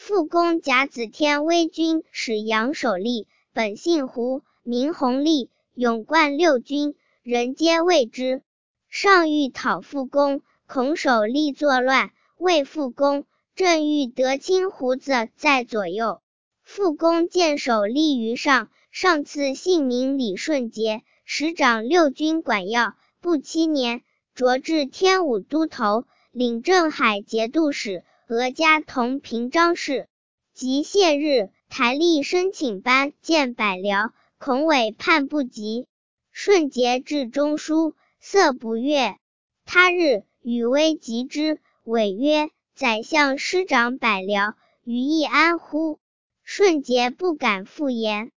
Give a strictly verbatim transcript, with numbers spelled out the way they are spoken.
复公甲子天威军使杨守立，本姓胡，名弘立，勇冠六军，人皆畏之。上欲讨复公，恐守立作乱，谓复公，正欲得卿胡子在左右。复公见守立于上，上赐姓名李顺节，使掌六军管要。不七年，擢至天武都头，领镇海节度使，俄加同平章事。及谢日，台吏申请班见百僚，孔伟判不及。顺节至中书，色不悦。他日，与微及之，伟曰：宰相师长百僚，于易安乎？顺节不敢复言。